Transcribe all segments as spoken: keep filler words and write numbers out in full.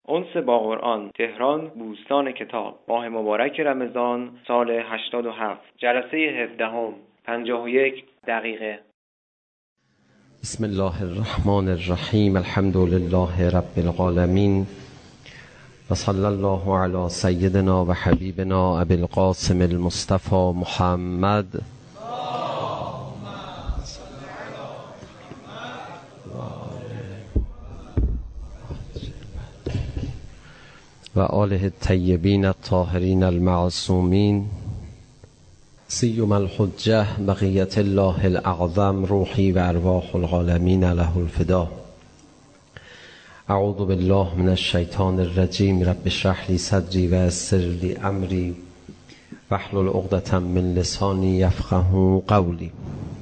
انس با قرآن، تهران، بوستان کتاب. ماه مبارک رمضان سال هشتاد و هفت. جلسه هفدهم، پنجاه و یک دقیقه. بسم الله الرحمن الرحیم. الحمد لله رب العالمین و صلی الله علی سیدنا و حبیبنا ابی القاسم المصطفى محمد و آله الطیبین الطاهرین المعصومین سیما الحجة بقیة الله الاعظم روحی و ارواح العالمین له الفدا. اعوذ بالله من الشیطان الرجیم. رب اشرح لی صدری و یسر لی امری واحلل عقدة من لسانی یفقهوا قولی.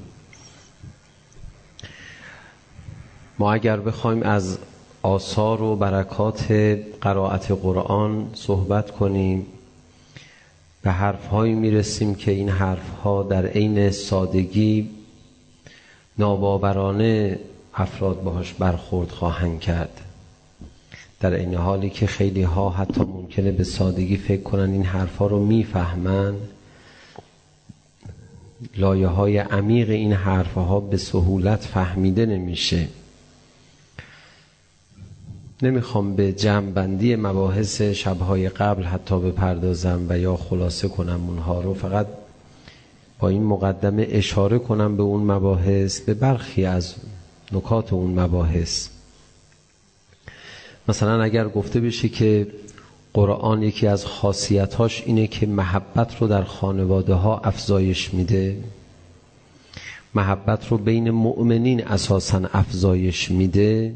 ما اگر بخوایم از آثار و برکات قرائت قرآن صحبت کنیم، به حرف‌هایی میرسیم که این حرف‌ها در عین سادگی ناباورانه افراد باهاش برخورد خواهند کرد، در عین حالی که خیلی ها حتی ممکنه به سادگی فکر کنن این حرف‌ها رو میفهمن. لایه‌های عمیق این حرف‌ها به سهولت فهمیده نمیشه. نمیخوام به جمع‌بندی مباحث شب‌های قبل حتی بپردازم و یا خلاصه کنم اونها رو، فقط با این مقدمه اشاره کنم به اون مباحث، به برخی از نکات اون مباحث. مثلا اگر گفته بشه که قرآن یکی از خاصیتاش اینه که محبت رو در خانواده ها افزایش میده، محبت رو بین مؤمنین اساساً افزایش میده،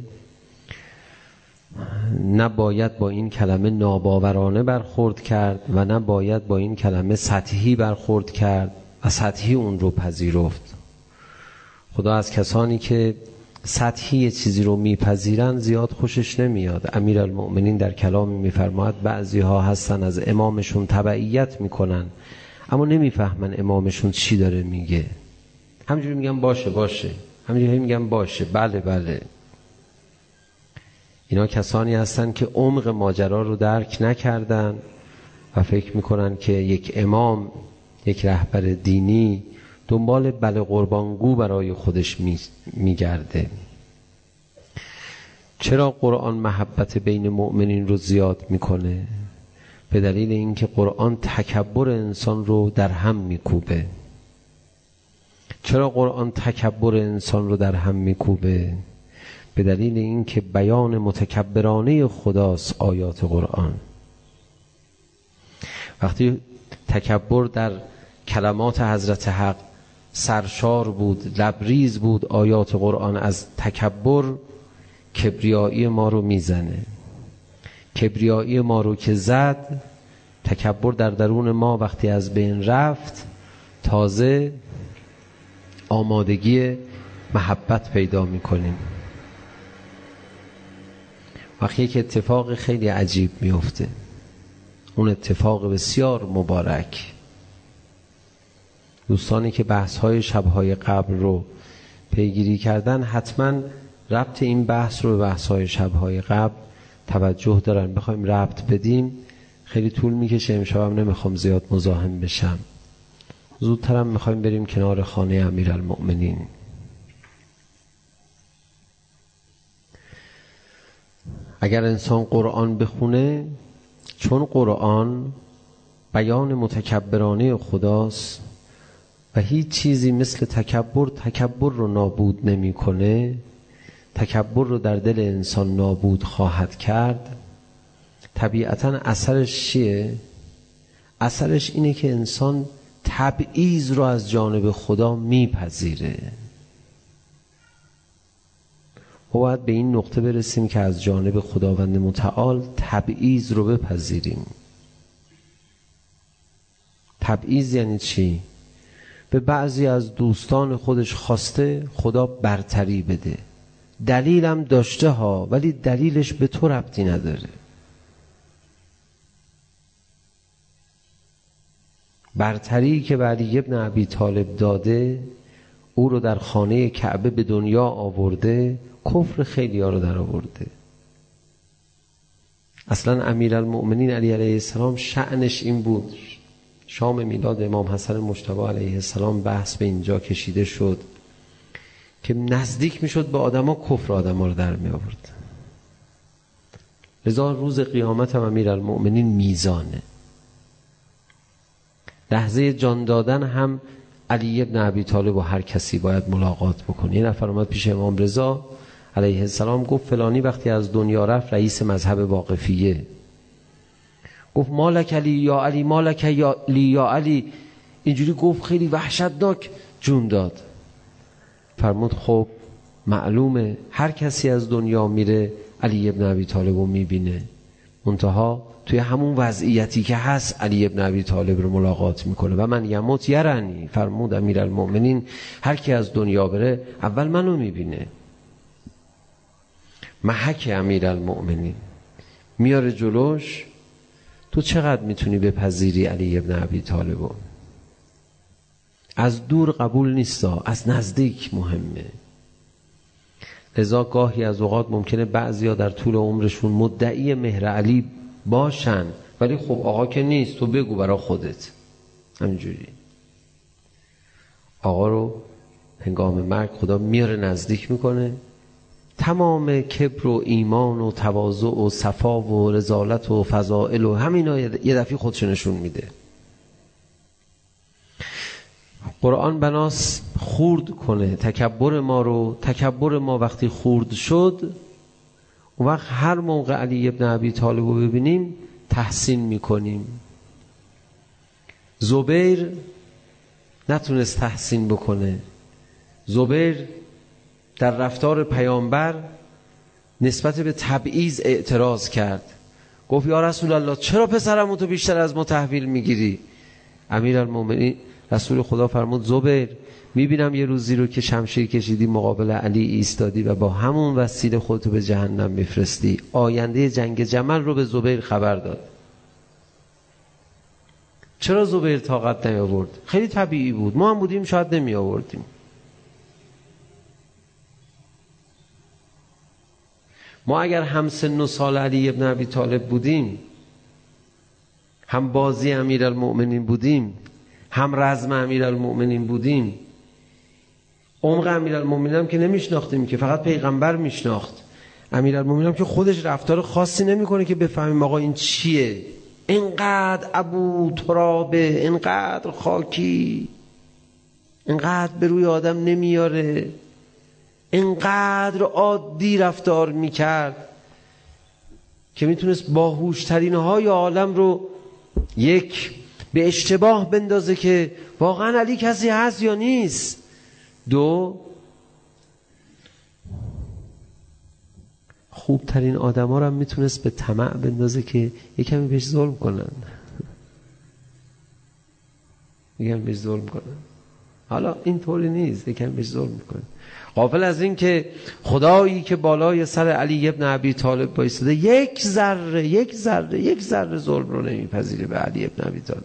نباید با این کلمه ناباورانه برخورد کرد و نباید با این کلمه سطحی برخورد کرد و سطحی اون رو پذیرفت. خدا از کسانی که سطحی چیزی رو میپذیرن زیاد خوشش نمیاد. امیرالمؤمنین در کلام میفرماید بعضی ها هستن از امامشون تبعیت میکنن اما نمیفهمن امامشون چی داره میگه، همینجوری میگن باشه باشه، همینجوری میگن باشه بله بله. اینا کسانی هستن که عمق ماجرا رو درک نکردن و فکر میکنن که یک امام، یک رهبر دینی دنبال بله قربانگو برای خودش میگرده. چرا قرآن محبت بین مؤمنین رو زیاد میکنه؟ به دلیل اینکه قرآن تکبر انسان رو در هم میکوبه. چرا قرآن تکبر انسان رو در هم میکوبه؟ به دلیل اینکه بیان متکبرانه خداست آیات قرآن. وقتی تکبر در کلمات حضرت حق سرشار بود، لبریز بود، آیات قرآن از تکبر کبریایی ما رو میزنه. کبریایی ما رو که زد، تکبر در درون ما وقتی از بین رفت، تازه آمادگی محبت پیدا میکنیم. وقتی یک اتفاق خیلی عجیب میفته، اون اتفاق بسیار مبارک. دوستانی که بحث‌های شب‌های قبل رو پیگیری کردن حتما ربط این بحث رو به بحث‌های شب‌های قبل توجه دارن. بخوایم ربط بدیم خیلی طول میکشه، امشبم نمیخوام زیاد مزاحم بشم، زودترم میخوایم بریم کنار خانه امیرالمؤمنین. اگر انسان قرآن بخونه، چون قرآن بیان متکبرانه خداست و هیچ چیزی مثل تکبر تکبر رو نابود نمی کنه، تکبر رو در دل انسان نابود خواهد کرد، طبیعتاً اثرش چیه؟ اثرش اینه که انسان تبعیض رو از جانب خدا میپذیره. ما باید به این نقطه برسیم که از جانب خداوند متعال تبعیض رو بپذیریم. تبعیض یعنی چی؟ به بعضی از دوستان خودش خواسته خدا برتری بده، دلیلم داشته ها، ولی دلیلش به تو ربطی نداره. برتری که به علی ابن ابی طالب داده، او رو در خانه کعبه به دنیا آورده، کفر خیلی ها رو در آورده. اصلا امیرالمؤمنین علی علیه السلام شأنش این بود. شام میلاد امام حسن مجتبی علیه السلام بحث به اینجا کشیده شد که نزدیک میشد به آدما کفر آدما رو در می آورد. لذا روز قیامت هم امیرالمؤمنین میزانه. لحظه جان دادن هم علی ابن ابی طالب و هر کسی باید ملاقات بکنه. یه نفر اومد پیش امام رضا علیه السلام گفت فلانی وقتی از دنیا رفت رئیس مذهب واقفیه. گفت مالک علی یا علی مالک یا لی یا علی. اینجوری گفت خیلی وحشتناک جون داد. فرمود خب معلومه هر کسی از دنیا میره علی ابن ابی طالب رو میبینه، منتها توی همون وضعیتی که هست علی ابن ابی طالب رو ملاقات میکنه. و من یموت یرنی، فرمود امیرالمؤمنین هر کی از دنیا بره اول منو میبینه. محک امیرالمؤمنین میاره جلوش، تو چقدر میتونی بپذیری علی ابن ابی طالبو؟ از دور قبول نیستا، از نزدیک مهمه. لذا گاهی از اوقات ممکنه بعضیا در طول عمرشون مدعی مهر علی باشن، ولی خب آقا که نیست، تو بگو برا خودت. همینجوری آقا رو هنگام مرگ خدا میاره نزدیک میکنه، تمام کبر و ایمان و تواضع و صفا و رذالت و فضائل و همینا یه دفعه خودش نشون میده. قرآن بناس خورد کنه تکبر ما رو. تکبر ما وقتی خورد شد، اون وقت هر موقع علی ابن ابی طالب رو ببینیم تحسین میکنیم. زبیر نتونست تحسین بکنه. زبیر در رفتار پیامبر نسبت به تبعیض اعتراض کرد. گفت یا رسول الله چرا پسرمو تو بیشتر از ما تحویل میگیری؟ امیرالمومنین رسول خدا فرمود زبیر میبینم یه روزی رو که شمشیر کشیدی مقابل علی ایستادی و با همون وسیله خودتو به جهنم میفرستی. آینده جنگ جمل رو به زبیر خبر داد. چرا زبیر طاقت نیاورد؟ خیلی طبیعی بود، ما هم بودیم شاید نمی آوردیم. ما اگر هم سن و سال علی ابن ابی طالب بودیم، هم بازی امیرالمؤمنین بودیم، هم رزم امیرالمؤمنین بودیم، عمق امیرالمؤمنین هم که نمیشناختیم، که فقط پیغمبر میشناخت. امیرالمؤمنین هم که خودش رفتار خاصی نمیکنه که بفهمیم آقا این چیه، اینقدر ابو ترابه، اینقدر خاکی، اینقدر به روی آدم نمیاره، اینقدر عادی رفتار میکرد که میتونست باهوشترین های عالم رو یک به اشتباه بندازه که واقعا علی کسی هست یا نیست. دو خوبترین آدم ها رو هم میتونست به طمع بندازه که یکمی بهش ظلم کنن، یکمی بهش ظلم کنن. حالا این طوری نیست، یکمی بهش ظلم میکنه. غافل از این که خدایی که بالای سر علی ابن ابی طالب بایستده یک ذره یک ذره یک ذره ظلم رو نمیپذیره به علی ابن ابی طالب.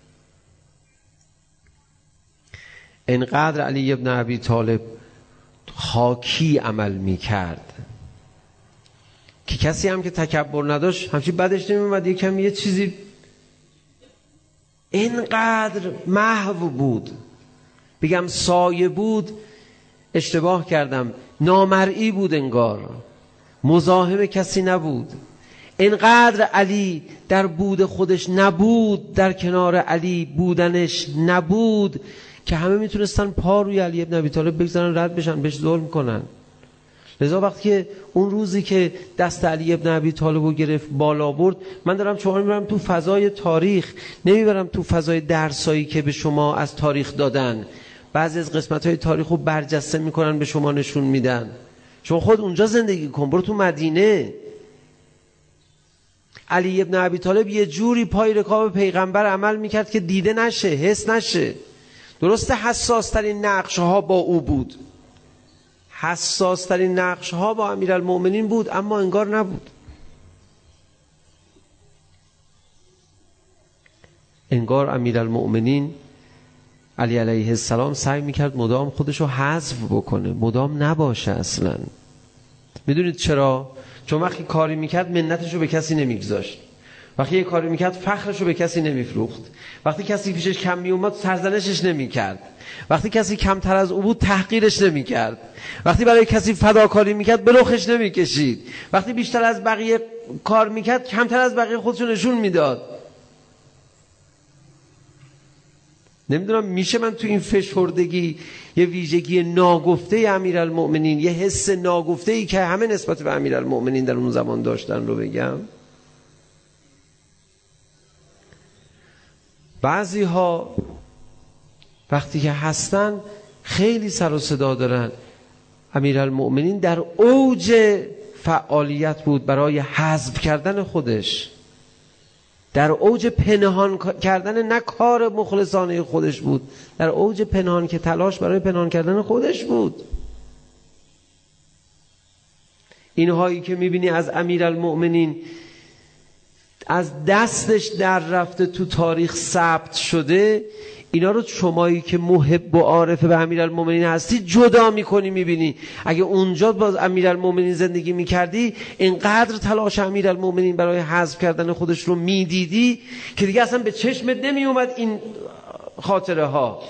اینقدر علی ابن ابی طالب خاکی عمل میکرد که کسی هم که تکبر نداشت همچین بدش نمیومد یکم یه چیزی. اینقدر محو بود، بگم سایه بود اشتباه کردم، نامرئی بود، انگار مزاحم کسی نبود. اینقدر علی در بود خودش نبود، در کنار علی بودنش نبود که همه میتونستن پا روی علی ابن ابی طالب بگذارن، رد بشن، بهش ظلم کنن. لذا وقتی که اون روزی که دست علی ابن ابی طالب رو گرفت بالا برد، من دارم شما میبرم تو فضای تاریخ، نمیبرم تو فضای درسایی که به شما از تاریخ دادن. بعضی از قسمت‌های تاریخ رو برجسته میکنن به شما نشون میدن. شما خود اونجا زندگی کن، برو تو مدینه. علی ابن ابی طالب یه جوری پای رکاب پیغمبر عمل میکرد که دیده نشه، حس نشه. درسته حساس ترین نقش ها با او بود، حساس ترین نقش ها با امیرالمؤمنین بود، اما انگار نبود. انگار امیرالمؤمنین علی علیه السلام سعی میکرد مدام خودشو حذف بکنه، مدام نباشه اصلا. میدونید چرا؟ چون وقتی کاری میکرد منتشو به کسی نمیگذاشت، وقتی یه کاری میکرد فخرشو به کسی نمیفروخت، وقتی کسی پیشش کم میومد سرزنشش نمیکرد، وقتی کسی کمتر از او بود تحقیرش نمیکرد، وقتی برای کسی فداکاری میکرد به رخش نمیکشید، وقتی بیشتر از بقیه کار میکرد کمتر از بقیه خودشو نشون میداد. نمیدونم میشه من تو این فشردگی یه ویژگی ناگفته امیرالمؤمنین، یه حس ناگفته ای که همه نسبت به امیرالمؤمنین در اون زمان داشتن رو بگم؟ بعضی ها وقتی که هستن خیلی سر و صدا دارن. امیرالمؤمنین در اوج فعالیت بود برای حذف کردن خودش، در اوج پنهان کردن نه کار مخلصانه خودش بود، در اوج پنهان که تلاش برای پنهان کردن خودش بود. اینهایی که میبینی از امیرالمؤمنین از دستش در رفته تو تاریخ ثبت شده، اینا رو شمایی که محب و عارف به امیرالمؤمنین هستی جدا میکنی، میبینی اگه اونجا باز امیرالمؤمنین زندگی میکردی اینقدر تلاش امیرالمؤمنین برای حذف کردن خودش رو میدیدی که دیگه اصلا به چشمت نمیومد این خاطره ها.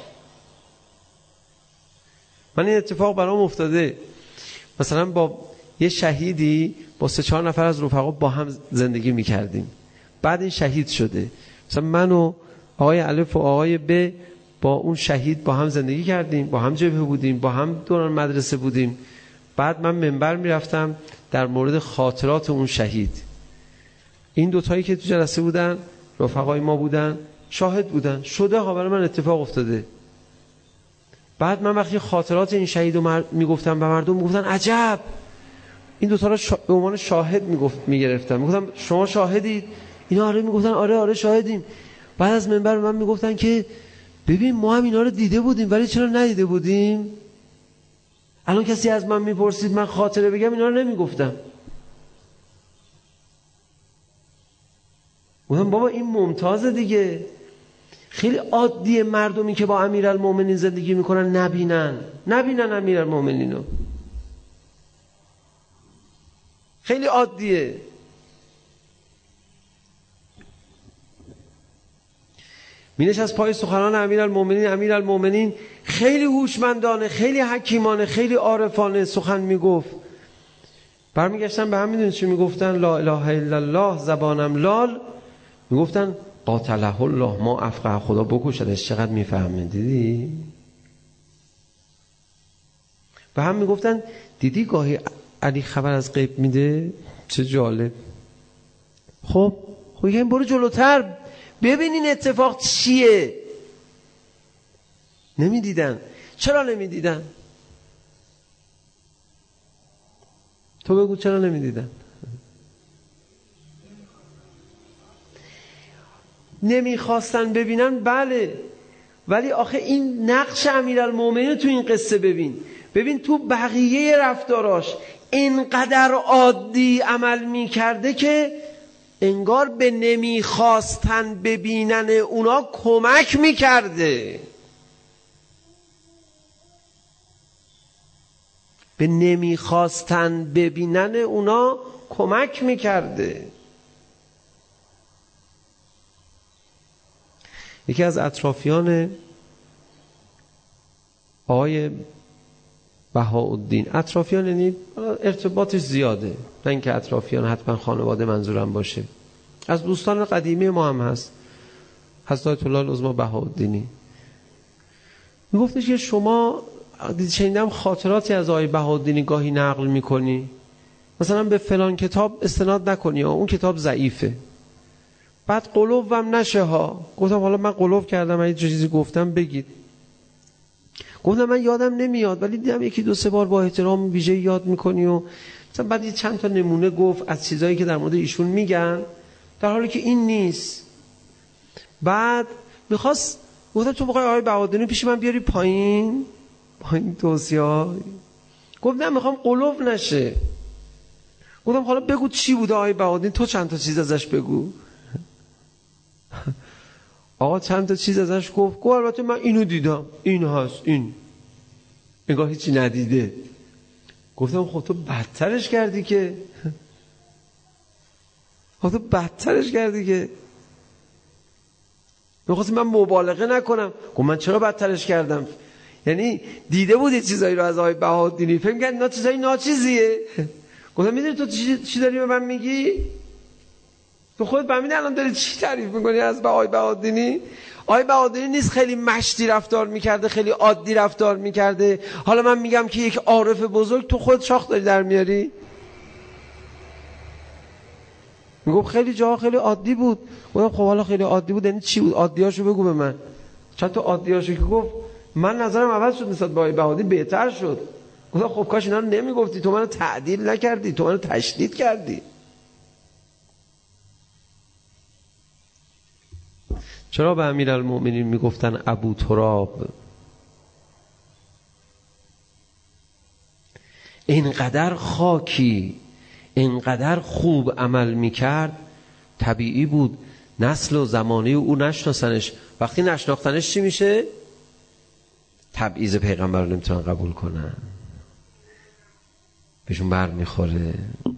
من این اتفاق برام افتاده، مثلا با یه شهیدی با سه چهار نفر از رفقا با هم زندگی میکردیم، بعد این شهید شده، مثلا من و آقای الف و آقای ب با اون شهید با هم زندگی کردیم، با هم جبهه بودیم، با هم دوران مدرسه بودیم. بعد من منبر میرفتم در مورد خاطرات اون شهید. این دوتایی که تو جلسه بودن رفقای ما بودن، شاهد بودن، شده ها برای من اتفاق افتاده. بعد من وقتی خاطرات این شهید رو مر... میگفتم به مردم، میگفتن عجب. این دوتا رو شا... به عنوان شاهد میگفت میگرفتم، میگفتم شما شاهدید؟ اینا آره میگفتن آره آره شاهدیم. بعد از منبر من میگفتن که ببین ما هم اینا رو دیده بودیم ولی چرا ندیده بودیم؟ الان کسی از من میپرسید من خاطره بگم اینا رو نمیگفتم. گفتم بابا این ممتازه دیگه. خیلی عادیه مردمی که با امیرالمؤمنین زندگی میکنن نبینن نبینن امیرالمؤمنینو، خیلی عادیه. مینش از پای سخنان امیرالمؤمنین امیرالمؤمنین خیلی هوشمندانه، خیلی حکیمانه، خیلی عارفانه سخن میگفت. برمیگشتن به هم، میدونید چی میگفتن؟ لا اله الا الله زبانم لال. میگفتن قاتله الله ما افقه، خدا بکشدش چقدر میفهمه. دیدی؟ به هم میگفتن دیدی گاهی علی خبر از غیب میده؟ چه جالب. خب خب این برو جلوتر ببین این اتفاق چیه. نمیدیدن. چرا نمیدیدن؟ تو بگو چرا نمیدیدن؟ نمیخواستن ببینن، بله، ولی آخه این نقش امیرالمؤمنین تو این قصه ببین. ببین تو بقیه رفتاراش اینقدر عادی عمل میکرده که انگار به نمیخواستن ببینن اونا کمک میکرده. به نمیخواستن ببینن اونا کمک میکرده. یکی از اطرافیان آقای بهاءالدین، اطرافیان یعنی ارتباطش زیاده، نه اینکه اطرافیان حتما خانواده منظورم باشه، از دوستان قدیمی ما هم هست، حضرت آیت الله العظمی بهاءالدینی، میگفتش که شما شنیدم خاطراتی از آقای بهاءالدینی گاهی نقل میکنی، مثلا به فلان کتاب استناد نکنی اون کتاب ضعیفه. بعد قلوبم نشه ها. گفتم حالا من قلوب کردم، اگه چیزی گفتم بگید. گفتم من یادم نمیاد ولی دیدم یکی دو سه بار با احترام ویژه یاد میکنی و مثلا بعد یه چند تا نمونه گفت از چیزایی که در مورد ایشون میگن در حالی که این نیست. بعد میخواست، گفتم تو بخوای آقای بهاءالدینی پیش من بیاری پایین پایین توصیه. گفتم میخوام قلوب نشه. گفتم حالا بگو چی بوده آقای بهاءالدینی، تو چند تا چیز ازش بگو. آقا چند تا چیز ازش گفت. گفت البته من اینو دیدم، این هست، این انگار هیچی ندیده. گفتم خب تو بدترش کردی که خب تو بدترش کردی که میخواستی من مبالغه نکنم. گفت من چرا بدترش کردم؟ یعنی دیده بود یه چیزایی رو از آقای بهادینی، فکر کرد اینا چیزایی ناچیزیه. گفتم میدونی تو چی, چی داری به من میگی؟ تو خودت فهمیدی الان داری چی تعریف میکنی از آقای بهادینی؟ آقای بهادینی نیست خیلی مشتی رفتار میکرده، خیلی عادی رفتار میکرده. حالا من میگم که یک عارف بزرگ، تو خودت شاخ داری در میاری؟ میگم خیلی جاها خیلی عادی بود. گفتم خب حالا خیلی عادی بود یعنی چی بود؟ عادیاشو بگو به من. چند تا عادیاشو که گفت من نظرم عوض شد، نسبت به آقای بهادینی بهتر شد. گفتم خب کاش اینا رو نمیگفتی، تو منو تعدیل نکردی، تو منو تشدید کردی. چرا به امیرالمؤمنین میگفتن ابو تراب؟ اینقدر خاکی، اینقدر خوب عمل میکرد، طبیعی بود نسل و زمانه او نشناسنش. وقتی نشناختنش چی میشه؟ تبعیض پیغمبر رو نمیتونن قبول کنن، بهشون بر میخوره،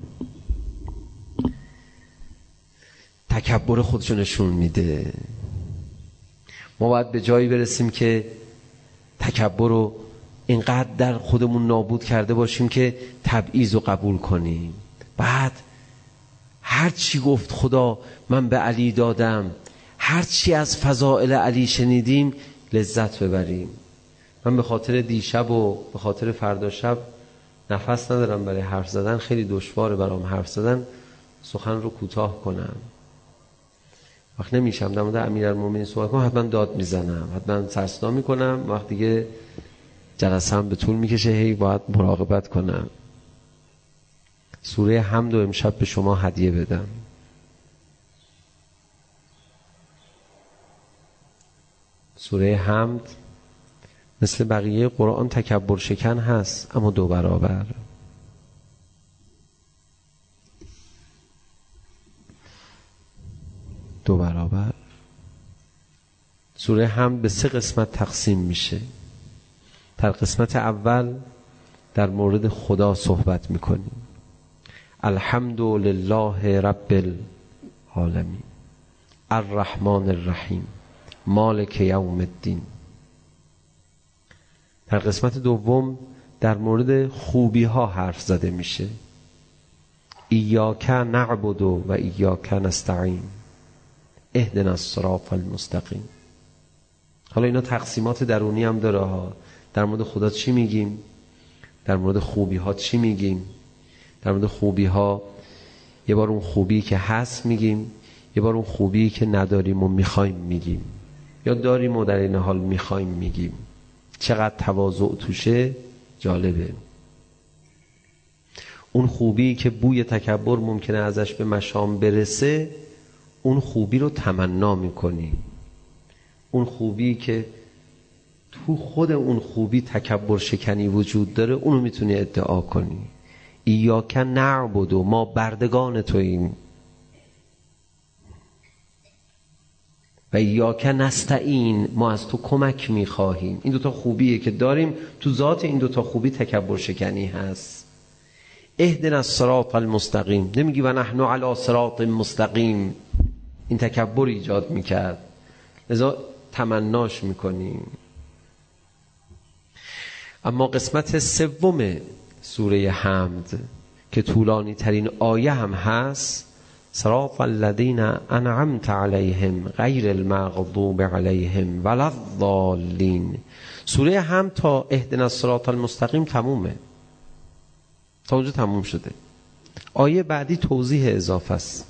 تکبر خودشو نشون میده. ما باید به جایی برسیم که تکبر رو اینقدر در خودمون نابود کرده باشیم که تبعیض رو قبول کنیم. بعد هر چی گفت خدا من به علی دادم، هر چی از فضائل علی شنیدیم لذت ببریم. من به خاطر دیشب و به خاطر فردا شب نفس ندارم برای حرف زدن، خیلی دشواره برام حرف زدن، سخن رو کوتاه کنم. وقت نمیشم در مورد امیرالمومنین صحبت کنم، حتما داد میزنم، حتما سرصدا میکنم. وقت دیگه جلسه هم به طول میکشه، هی باید مراقبت کنم. سوره حمد و امشب به شما هدیه بدم. سوره حمد مثل بقیه قرآن تکبر شکن هست، اما دو برابر. دو برابر. سوره حمد به سه قسمت تقسیم میشه. در قسمت اول در مورد خدا صحبت میکنیم. الحمد لله رب العالمین الرحمن الرحیم مالک یوم الدین. در قسمت دوم در مورد خوبی ها حرف زده میشه. ایاک نعبد و ایاک نستعین اهدنا الصراط المستقیم. حالا اینا تقسیمات درونی هم داره ها. در مورد خدا چی میگیم؟ در مورد خوبی ها چی میگیم؟ در مورد خوبی ها یه بار اون خوبی که هست میگیم، یه بار اون خوبی که نداریم و میخوایم میگیم، یا داریم و در این حال میخوایم میگیم. چقدر تواضع توشه جالبه. اون خوبی که بوی تکبر ممکنه ازش به مشام برسه، اون خوبی رو تمنا میکنی. اون خوبی که تو خود اون خوبی تکبر شکنی وجود داره، اونو میتونی ادعا کنی. ایاک نعبد، ما بردگان توییم، و ایاک نستعین، ما از تو کمک میخواهیم. این دوتا خوبیه که داریم. تو ذات این دوتا خوبی تکبر شکنی هست. اهدنا الصراط المستقیم، نمیگی و نحن علی صراط مستقیم، این تکبر ایجاد میکرد، لذا تمناش میکنیم. اما قسمت سوم سوره حمد که طولانی ترین آیه هم هست، صراط الذین انعمت علیهم غیر المغضوب علیهم ولا الضالین. سوره حمد تا اهدنا الصراط المستقیم تمومه، تا اونجا تموم شده. آیه بعدی توضیح اضافه است.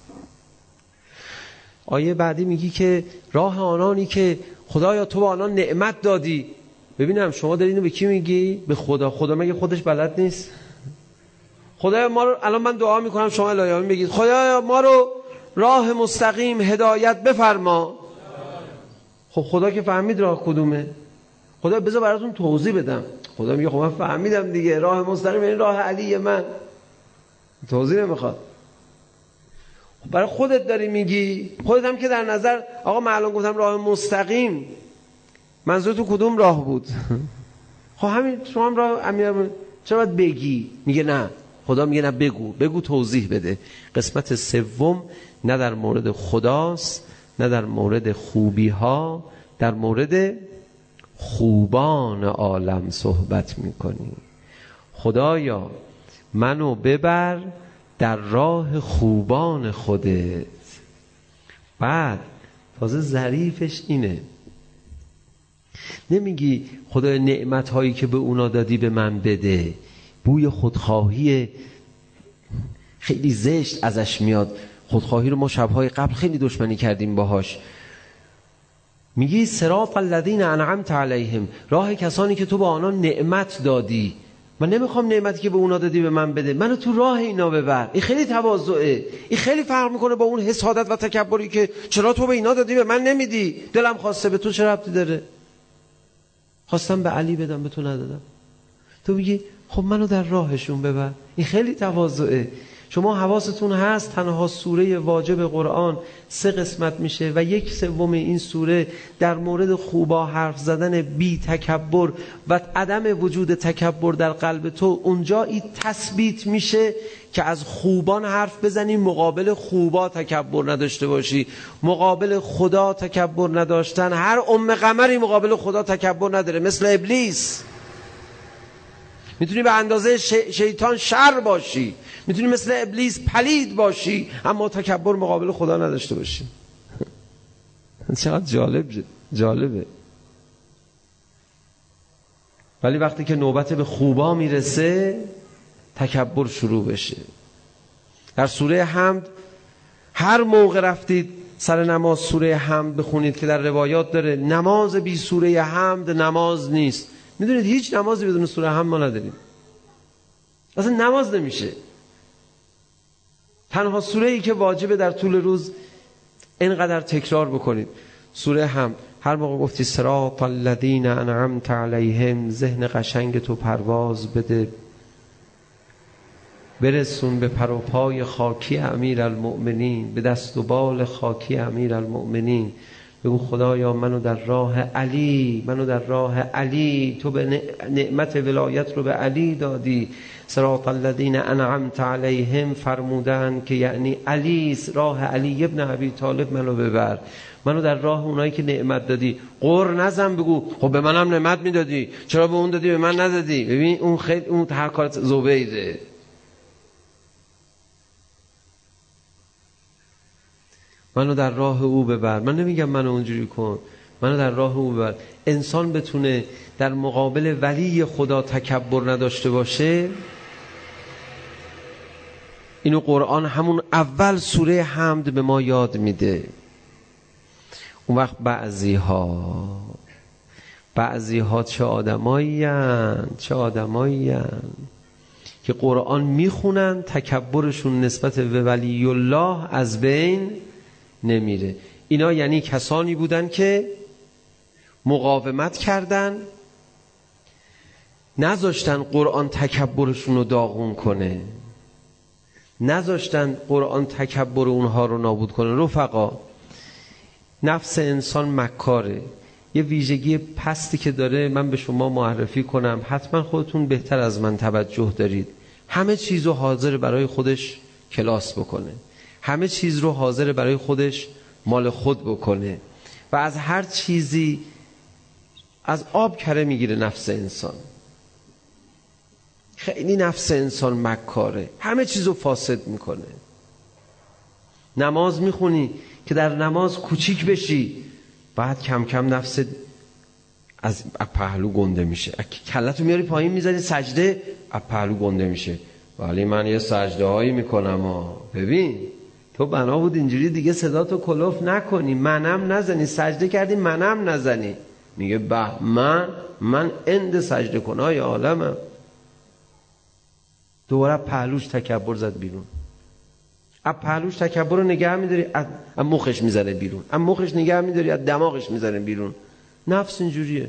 آیه بعدی میگی که راه آنانی که خدایا تو به آنان نعمت دادی. ببینم شما داری اینو به کی میگی؟ به خدا. خدا مگه خودش بلد نیست؟ خدایا ما رو، الان من دعا میکنم شما الهی بگید خدایا ما رو راه مستقیم هدایت بفرما. خب خدا که فهمید راه کدومه. خدا بذار براتون توضیح بدم. خدا میگه خب من فهمیدم دیگه، راه مستقیم یعنی راه علی من، توضیح نمیخواد. برای خودت داری میگی، خودت هم که در نظر آقا من الان گفتم راه مستقیم، منظور تو کدوم راه بود؟ خب همین شما هم راه امیر چرا باید بگی؟ میگه نه، خدا میگه نه بگو، بگو توضیح بده. قسمت سوم نه در مورد خداست، نه در مورد خوبی ها، در مورد خوبان عالم صحبت میکنی. خدایا منو ببر در راه خوبان خودت. بعد تازه ظریفش اینه، نمیگی خدای نعمت هایی که به اونا دادی به من بده. بوی خودخواهی خیلی زشت ازش میاد. خودخواهی رو ما شبهای قبل خیلی دشمنی کردیم باهاش. میگی صراط الذین انعمت علیهم، راه کسانی که تو با آنها نعمت دادی. من نمیخوام نعمتی که به اونا دادی به من بده، منو تو راه اینا ببر. این خیلی تواضعه، این خیلی فرق میکنه با اون حسادت و تکبری که چرا تو به اینا دادی به من نمیدی، دلم خواسته به تو چه ربطی داره، خواستم به علی بدم به تو ندادم. تو میگی خب منو در راهشون ببر. این خیلی تواضعه. شما حواستون هست تنها سوره واجب قرآن سه قسمت میشه و یک سوم این سوره در مورد خوبا حرف زدن، بی تکبر و عدم وجود تکبر در قلب تو. اونجا این تثبیت میشه که از خوبان حرف بزنی، مقابل خوبا تکبر نداشته باشی. مقابل خدا تکبر نداشتن، هر ام قمری مقابل خدا تکبر نداره، مثل ابلیس. میتونی به اندازه شیطان شر باشی، میتونی مثل ابلیس پلید باشی، اما تکبر مقابل خدا نداشته باشی. چقدر جالب جالبه. ولی وقتی که نوبت به خوبا میرسه تکبر شروع بشه. در سوره حمد هر موقع رفتید سر نماز سوره حمد بخونید که در روایات داره نماز بی سوره حمد نماز نیست. میدونید هیچ نمازی بدون سوره حمد ما نداریم، اصلا نماز نمیشه. تنها سوره ای که واجبه در طول روز اینقدر تکرار بکنید سوره حمد. هر موقع گفتی صراط الذین انعمت علیهم، ذهن قشنگ تو پرواز بده، برسون به پر و پای خاکی امیرالمؤمنین، به دست و بال خاکی امیرالمؤمنین. بگو خدایا منو در راه علی، منو در راه علی، تو به نعمت ولایت رو به علی دادی. صراط الذین انعمت علیهم فرمودن که یعنی علی، راه علی ابن ابی طالب منو ببر، منو در راه اونایی که نعمت دادی. قر نزن بگو خب به منم نعمت میدادی، چرا به اون دادی به من ندادی؟ ببین اون خیلی اون هر کارت زبیده. منو در راه او ببر. من نمیگم منو اونجوری کن، منو در راه او ببر. انسان بتونه در مقابل ولی خدا تکبر نداشته باشه، اینو قرآن همون اول سوره حمد به ما یاد میده. اون وقت بعضی ها بعضی ها چه آدمایی هن چه آدمایی هن که قرآن میخونن تکبرشون نسبت به ولی الله از بین نمیره. اینا یعنی کسانی بودن که مقاومت کردن، نذاشتن قرآن تکبرشون رو داغون کنه، نذاشتن قرآن تکبر اونها رو نابود کنه. رفقا، نفس انسان مکاره. یه ویژگی پستی که داره من به شما معرفی کنم، حتما خودتون بهتر از من توجه دارید. همه چیز رو حاضر برای خودش کلاس بکنه، همه چیز رو حاضر برای خودش مال خود بکنه و از هر چیزی از آب کره میگیره. نفس انسان خیلی نفس انسان مکاره، همه چیز رو فاسد میکنه. نماز میخونی که در نماز کوچیک بشی، بعد کم کم نفس از پهلو گنده میشه. کلتو میاری پایین میذاری سجده، از پهلو گنده میشه. ولی من یه سجده هایی میکنم ها. ببین تو بنا بود اینجوری دیگه صداتو کلوف نکنی، منم نزنی، سجده کردی منم نزنی. میگه به من من اند سجده کنای عالمم. دوباره پهلوش تکبر زد بیرون. از پهلوش تکبر رو نگه میداری، از مخش میزنه بیرون، از مخش نگه میداری، از دماغش میزنه بیرون. نفس اینجوریه.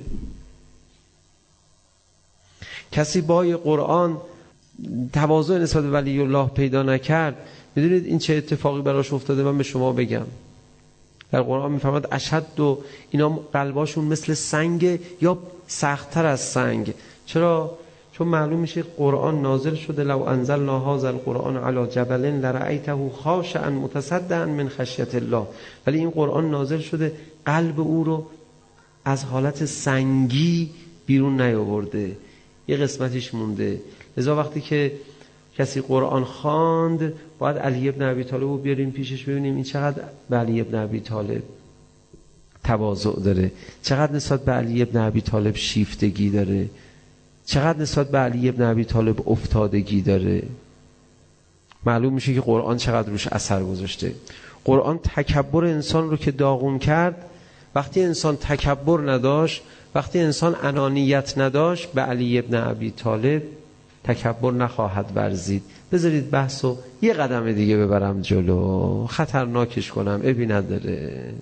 کسی با قرآن تواضع نسبت به ولی الله پیدا نکرد، میدونید این چه اتفاقی براش افتاده؟ من به شما بگم. در قرآن میفرماد اشد و اینا قلباشون مثل سنگ یا سخت‌تر از سنگ. چرا؟ چون معلوم میشه قرآن نازل شده لو انزلنا هذا القرآن علی جبل لرأیته خاشعا متصدعا من خشیت الله، ولی این قرآن نازل شده قلب او رو از حالت سنگی بیرون نیاورده، یه قسمتش مونده. لذا وقتی که کسی قرآن خواند باید علی ابن ابی طالب رو بیاریم پیشش ببینیم این چقدر به علی ابن ابی طالب تواضع داره، چقدر نسبت به علی ابن ابی طالب شیفتگی داره، چقدر نسبت به علی ابن ابی طالب افتادگی داره. معلوم میشه که قرآن چقدر روش اثر گذاشته. قرآن تکبر انسان رو که داغون کرد، وقتی انسان تکبر نداشت، وقتی انسان انانیت نداشت، به علی ابن ابی طالب تکبر نخواهد ورزید. بذارید بحثو یه قدم دیگه ببرم جلو، خطرناکش کنم، ابی نداره.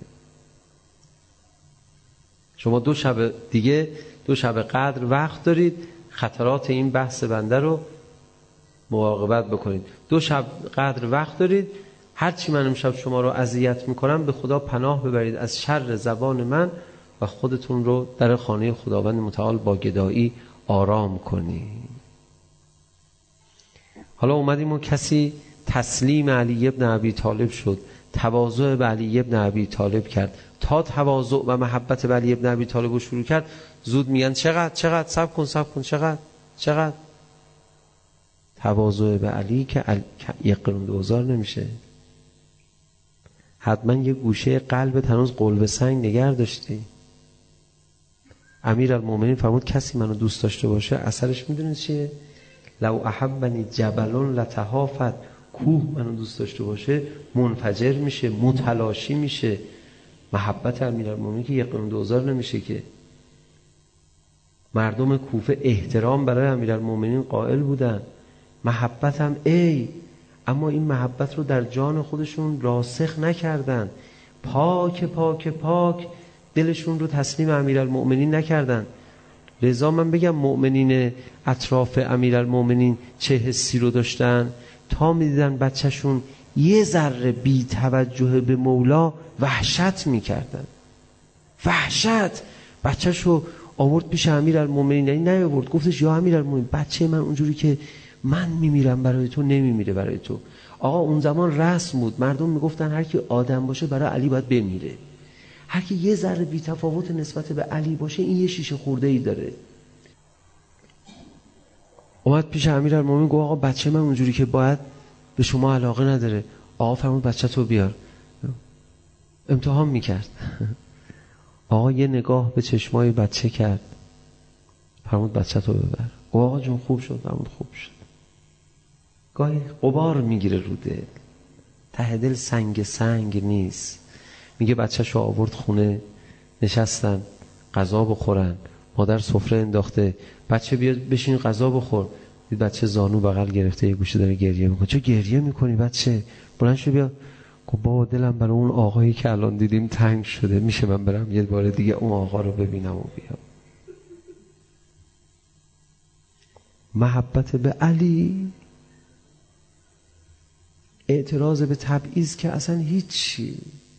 شما دو شب دیگه، دو شب قدر وقت دارید خطرات این بحث بنده رو مراقبت بکنید. دو شب قدر وقت دارید، هرچی من امشب شما رو اذیت میکنم به خدا پناه ببرید از شر زبان من و خودتون رو در خانه خداوند متعال با گدایی آرام کنید. حالا اومدیم و کسی تسلیم علی ابن ابی طالب شد، تواضع به علی ابن ابی طالب کرد. تا تواضع و محبت به علی ابن ابی طالب رو شروع کرد، زود میگن چقدر چقدر صبر کن صبر کن چقدر چقدر تواضع به علی که ال... یک قرون دوزار نمیشه. حتما یه گوشه قلب هنوز قلب سنگ نگه داشتی. امیرالمومنین فرمود کسی منو دوست داشته باشه اثرش میدونید چیه؟ لو احبنی جبلون لتهافت، کوه منو دوست داشته باشه منفجر میشه، متلاشی میشه. محبت امیرالمومنین که یک قرون دوزار نمیشه که. مردم کوفه احترام برای امیرالمومنین قائل بودن، محبت هم ای، اما این محبت رو در جان خودشون راسخ نکردن، پاک پاک پاک دلشون رو تسلیم امیرالمومنین نکردن. لذا من بگم مؤمنین اطراف امیرالمومنین چه حسی رو داشتن؟ تا میدیدن بچهشون یه ذره بی توجه به مولا وحشت میکردن. وحشت. بچهشو آورد پیش امیرالمومنین، یعنی نه آورد، گفتش یا امیرالمومنین بچه من اونجوری که من میمیرم برای تو نمیمیره برای تو. آقا اون زمان رسم بود، مردم میگفتن هر کی آدم باشه برای علی باید بمیره، هر کی یه ذره بی تفاوت نسبت به علی باشه این یه شیشه خورده ای داره. اومد پیش امیرالمومنین گفت آقا بچه من اونجوری که باید به شما علاقه نداره. آقا فرمود بچه تو بیار. امتحان میکرد. آقا یه نگاه به چشمای بچه کرد، فرمود بچه تو ببر. آقا جون خوب شد. فرمود خوب شد. گاهی غبار میگیره رو دل، ته دل سنگ سنگ نیست. میگه بچه شو آورد خونه، نشستن غذا بخورن، مادر سفره انداخته، بچه بیاد بشین غذا بخور. دید بچه زانو بغل گرفته یه گوشه داره گریه میکنه. چه گریه میکنی بچه؟ بلند شو بیا. گفت بابا دلم برای اون آقایی که الان دیدیم تنگ شده، میشه من برم یه بار دیگه اون آقا رو ببینم و بیام. محبت به علی، اعتراض به تبعیض که اصلا هیچی.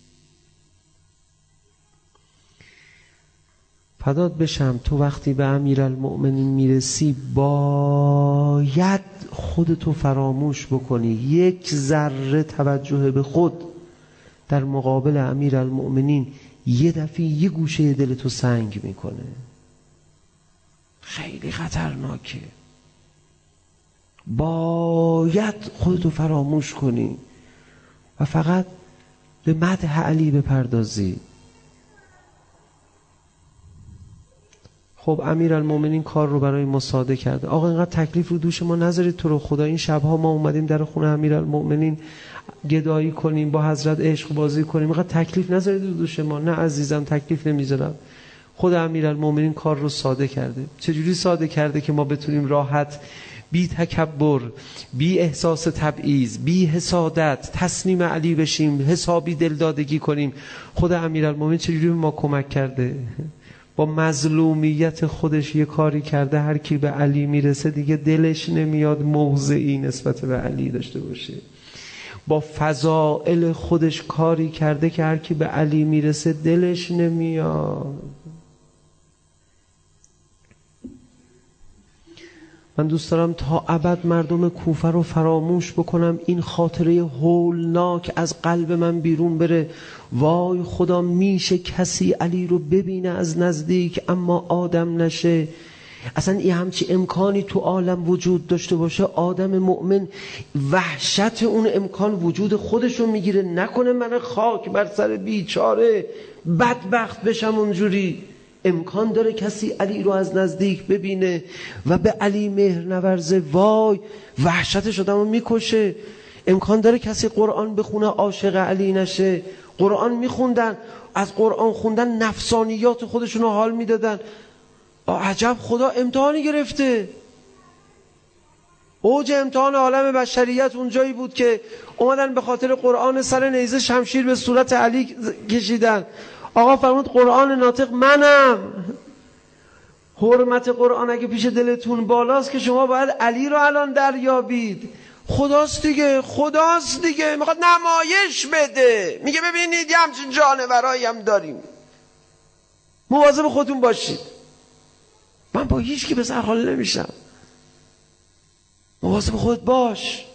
فدات بشم تو وقتی به امیرالمؤمنین میرسی باید خودتو فراموش بکنی. یک ذره توجه به خود در مقابل امیرالمؤمنین یه دفعه یه گوشه دلتو سنگ میکنه. خیلی خطرناکه. باید خودتو فراموش کنی و فقط به مدح علی بپردازی. خب امیرالمومنین کار رو برای ما ساده کرده. آقا اینقدر تکلیف رو دوش ما نذارید تو رو خدا. این شبها ما اومدیم در خونه امیرالمومنین گدایی کنیم، با حضرت عشق بازی کنیم، اینقدر تکلیف نذارید رو دوش ما. نه عزیزم تکلیف نمیذارم. خود امیرالمومنین کار رو ساده کرده. چجوری ساده کرده که ما بتونیم راحت بی تکبر، بی احساس تبعیض، بی حسادت تسلیم علی بشیم، حسابی دلدادگی کنیم. خود امیرالمومنین چجوری به ما کمک کرده؟ با مظلومیت خودش یه کاری کرده هر کی به علی میرسه دیگه دلش نمیاد موضعی نسبت به علی داشته باشه. با فضائل خودش کاری کرده که هر کی به علی میرسه دلش نمیاد. من دوست دارم تا ابد مردم کوفه رو فراموش بکنم، این خاطره هولناک از قلب من بیرون بره. وای خدا، میشه کسی علی رو ببینه از نزدیک اما آدم نشه؟ اصلا این همچی امکانی تو عالم وجود داشته باشه، آدم مؤمن وحشت اون امکان وجود خودشو میگیره. نکنه من خاک بر سر بیچاره بدبخت بشم اونجوری. امکان داره کسی علی رو از نزدیک ببینه و به علی مهر نورزه، وای وحشتش آدمو میکشه. امکان داره کسی قرآن بخونه عاشق علی نشه. قرآن میخوندن، از قرآن خوندن نفسانیات خودشونو حال میدادن. عجب خدا امتحانی گرفته. اوج امتحان عالم بشریت اونجایی بود که اومدن به خاطر قرآن سر نیزه شمشیر به صورت علی کشیدن. آقا فرمود قرآن ناطق منم. حرمت قرآن اگه پیش دلتون بالاست که شما باید علی رو الان دریابید. خداست دیگه، خداست دیگه، میخواد نمایش بده. میگه ببینید یه همچین جانورایی هم داریم، مواظب خودتون باشید. من با هیچ کی به سر حال نمیشم. مواظب خودت باش.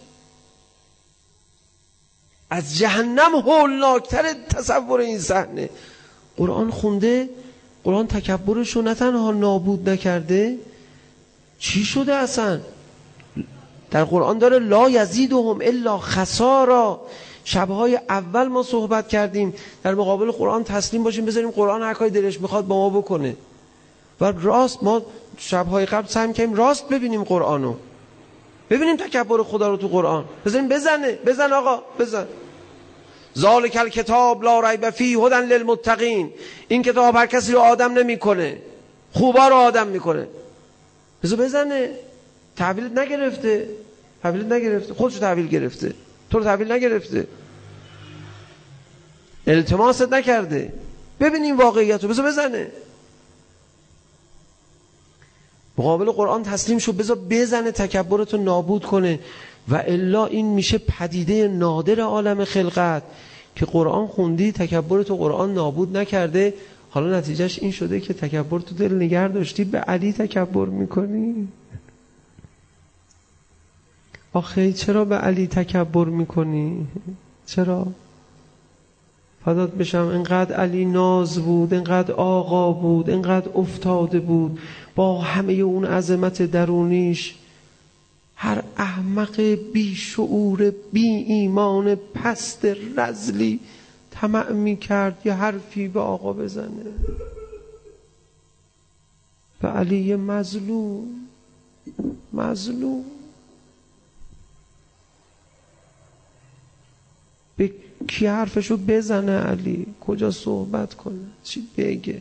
از جهنم هولناکتر تصور این صحنه. قرآن خونده، قرآن تکبرش رو نه تنها نابود نکرده، چی شده اصلا؟ در قرآن داره لا یزیدهم الا خسارا. شبهای اول ما صحبت کردیم در مقابل قرآن تسلیم باشیم، بذاریم قرآن هر کاری دلش میخواد با ما بکنه. و راست ما شبهای قبل سعی می‌کردیم راست ببینیم قرآنو، ببینیم تکبر خدا رو تو قرآن، بذاریم بزنه، بزن آقا بزن. ذالک الکتاب لا ریب فیه هدی للمتقین. این کتاب هر کسی رو آدم نمیکنه، خوبا رو آدم میکنه. بذار بزنه. تحویلت نگرفته، تحویلت نگرفته، خودشو تحویل گرفته، تو رو تحویل نگرفته، التماست نکرده. ببینیم واقعیت رو، بذار بزنه. مقابل قرآن تسلیم شو، بذار بزنه تکبرتو نابود کنه. و الا این میشه پدیده نادر عالم خلقت که قرآن خوندی تکبرتو قرآن نابود نکرده، حالا نتیجهش این شده که تکبر تو دل نگه داشتی، به علی تکبر میکنی. آخه چرا به علی تکبر میکنی؟ چرا؟ فدات بشم، اینقدر علی ناز بود، اینقدر آقا بود، اینقدر افتاده بود با همه اون عظمت درونیش. هر احمق بی شعور بی ایمان پست رذلی طمع می کرد یه حرفی به آقا بزنه، به علی مظلوم. مظلوم به کی حرفشو بزنه؟ علی کجا صحبت کنه؟ چی بگه؟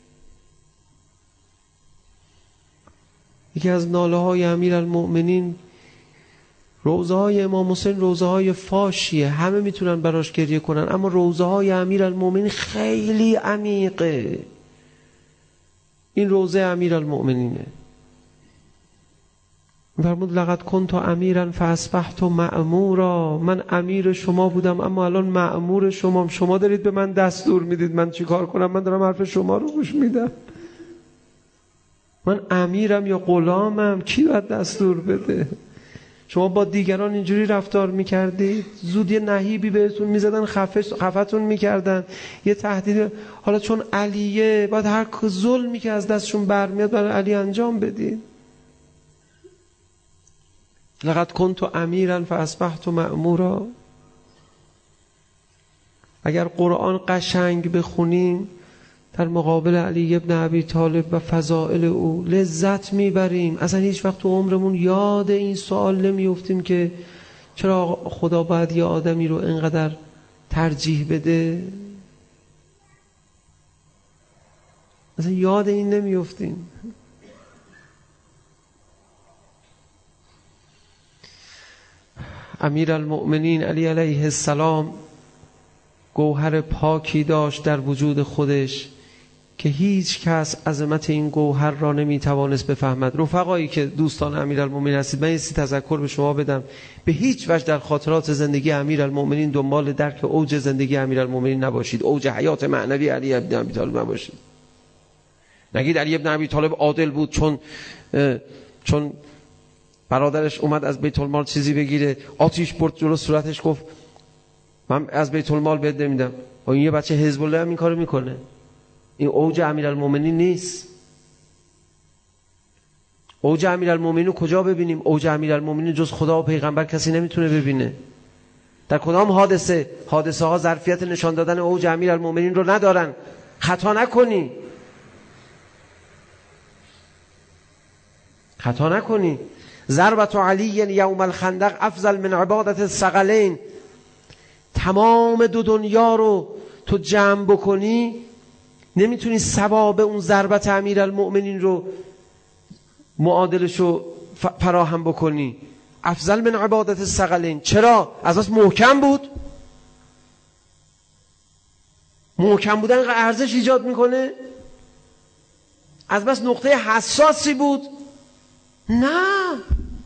یکی از ناله های امیر المؤمنین، روزه های امام حسین روزه های فاشیه، همه میتونن براش گریه کنن، اما روزه های امیر المؤمنین خیلی عمیقه. این روزه امیر المؤمنینه. فرمود لقد کنت امیرا فاصبحت مأمورا. من امیر شما بودم اما الان مأمور شما. شما دارید به من دستور میدید من چی کار کنم؟ من دارم حرف شما رو گوش میدم. من امیرم یا غلامم؟ کی باید دستور بده؟ شما با دیگران اینجوری رفتار میکردید، زود یه نهیبی بهتون میزدن، خفتون میکردن، یه تهدید. حالا چون علیه باید هر ظلمی که از دستشون برمیاد برای علی انجام بدید. لقد کنت امیرا فاصبحت مأمورا. اگر قرآن قشنگ بخونیم در مقابل علی ابن ابی طالب و فضائل او لذت میبریم. اصلا هیچ وقت تو عمرمون یاد این سوال نمیفتیم که چرا خدا باید یه آدمی رو اینقدر ترجیح بده. اصلا یاد این نمیفتیم. امیر المؤمنین علی علیه السلام گوهر پاکی داشت در وجود خودش که هیچ کس عظمت این گوهر را نمیتوانست بفهمد. رفقایی که دوستان امیرالمومنین هستید، من یه سی تذکر به شما بدم. به هیچ وجه در خاطرات زندگی امیرالمومنین دنبال درک اوج زندگی امیرالمومنین نباشید، اوج حیات معنوی علی ابن ابی طالب نباشید. نگید علی ابن ابی طالب عادل بود چون چون برادرش اومد از بیت المال چیزی بگیره، آتیش برد جلو صورتش، گفت من از بیت المال بهت نمیدم. و این یه بچه حزب الله هم این کارو میکنه. این اوج امیرالمومنین نیست. اوج امیرالمومنین رو کجا ببینیم؟ اوج امیرالمومنین جز خدا و پیغمبر کسی نمیتونه ببینه. در کدام حادثه؟ حادثه ها ظرفیت نشان دادن اوج امیرالمومنین رو ندارن. خطا نکنی، خطا نکنی. ضربت علی یوم الخندق افضل من عبادت الثقلین. تمام دو دنیا رو تو جمع بکنی نمیتونی ثواب اون ضربت امیرالمؤمنین رو معادلش رو فراهم بکنی. افضل من عبادت الثقلین. چرا؟ از بس محکم بود. محکم بودن ارزش ایجاد میکنه. از بس نقطه حساسی بود. نه،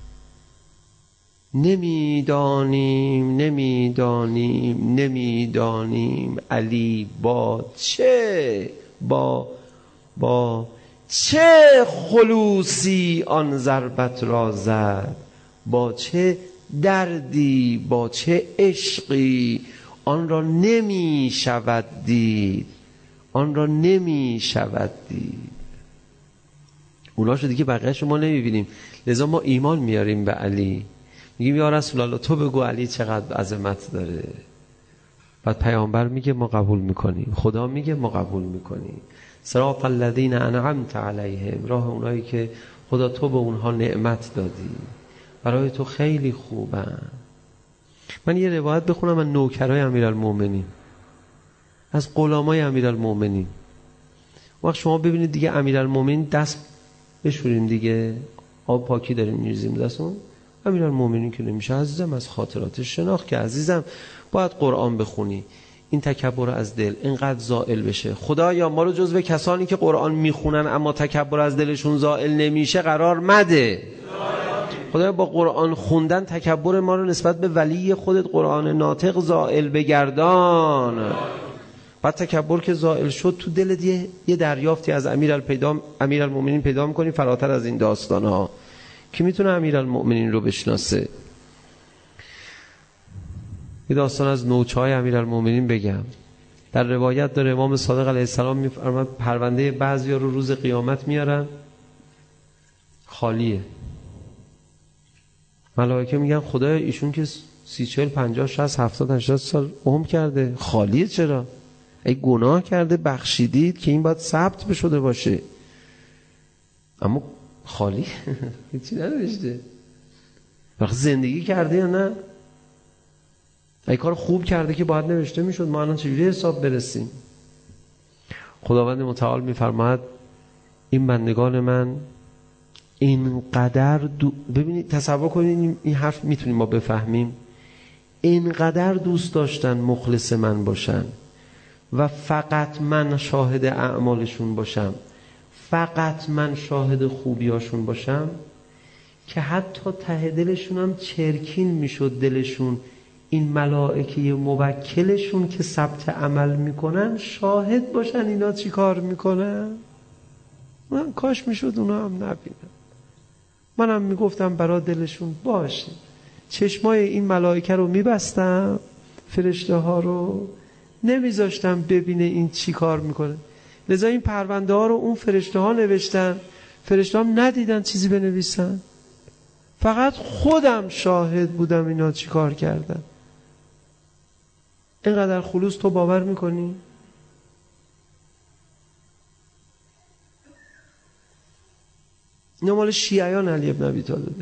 نمیدانیم نمیدانیم نمیدانیم علی با چه با با چه خلوصی آن ضربت را زد، با چه دردی، با چه عشقی. آن را نمی شود دید، آن را نمی شود دید. اوناشو دیگه بقیه شما نمی بینیم. لذا ما ایمان میاریم به علی، میگیم یا رسول الله تو بگو علی چقدر عظمت داره. بعد پیامبر میگه ما قبول میکنیم، خدا میگه ما قبول میکنیم. صراط الذین انعمت علیهم، راه اونایی که خدا تو به اونها نعمت دادی، برای تو خیلی خوبن. من یه روایت بخونم از نوکرای امیرالمومنین، از غلامای امیرالمومنین. وقت شما ببینید دیگه امیرالمومنین دست بشوریم دیگه، آب پاکی داریم میریزیم دستمون. امیرالمومنین که نمیشه عزیزم، از خاطراتش شناخت که عزیزم باید قرآن بخونی. این تکبر از دل اینقدر زائل بشه. خدایا ما رو جزو کسانی که قرآن میخونن اما تکبر از دلشون زائل نمیشه قرار مده. خدایا با قرآن خوندن تکبر ما رو نسبت به ولی خودت قرآن ناطق زائل بگردان. بعد تکبر که زائل شد تو دلت یه, یه دریافتی از امیرالمومنین پیدا میکنی فراتر از این داستان ها. کی میتونه امیرالمومنین رو بشناسه؟ یه داستان از نوچه‌های امیرالمومنین بگم. در روایت داره امام صادق علیه السلام میفرماد پرونده بعضیا رو روز قیامت میارن خالیه. ملائکه میگن خدایا ایشون که سی چهل پنجاه شصت هفتاد هشتاد سال عمر کرده، خالیه چرا؟ ای گناه کرده بخشیدید که این باید ثبت بشده باشه، اما خالی هیچی ننوشته. وقت زندگی کرده یا نه؟ ای کار خوب کرده که باید نوشته میشد، ما الان چجوری حساب برسیم؟ خداوند متعال میفرماید این بندگان من اینقدر دو... ببینید تصور کنید این حرف میتونیم ما بفهمیم. اینقدر دوست داشتن مخلص من باشن و فقط من شاهد اعمالشون باشم، فقط من شاهد خوبیاشون باشم، که حتی ته دلشون هم چرکین میشد دلشون این ملائکه موکلشون که ثبت عمل میکنن شاهد باشن اینا چی کار میکنن. من کاش میشد اونا هم نبینم. منم میگفتم برای دلشون باشه. چشمای این ملائکه رو میبستم، فرشته ها رو نمیذاشتم ببینه این چی کار میکنه. لذا این پرونده ها رو اون فرشته ها نوشتن، فرشته هم ندیدن چیزی بنویسن، فقط خودم شاهد بودم اینا چی کار کردن. اینقدر خلوص تو باور میکنی؟ اینا مال شیعیان علی ابن ابی طالبه.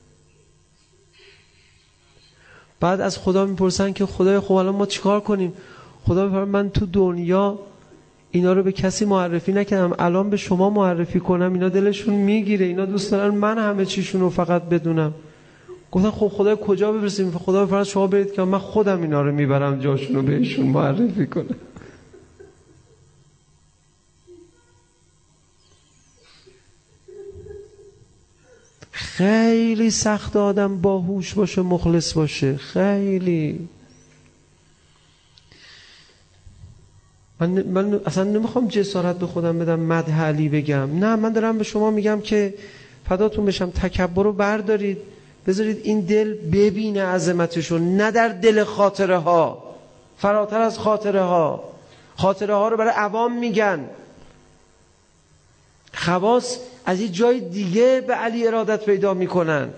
بعد از خدا میپرسن که خدای خب الان ما چیکار کنیم؟ خدا میفرماید من تو دنیا اینا رو به کسی معرفی نکردم، الان به شما معرفی کنم. اینا دلشون میگیره، اینا دوست دارن من همه چیشون رو فقط بدونم. گفتن خب خدا کجا ببرسیم؟ خدا میفرماید شما برید که من خودم اینا رو میبرم جاشون رو بهشون معرفی کنم. خیلی سخت آدم باهوش باشه، مخلص باشه، خیلی. من, من اصلا نمیخوام جسارت به خودم بدم مدح علی بگم، نه، من دارم به شما میگم که فداتون بشم تکبر رو بردارید، بذارید این دل ببینه عظمتشو، نه در دل خاطره ها، فراتر از خاطره ها. خاطره ها رو برای عوام میگن، خواص از یه جای دیگه به علی ارادت پیدا میکنن.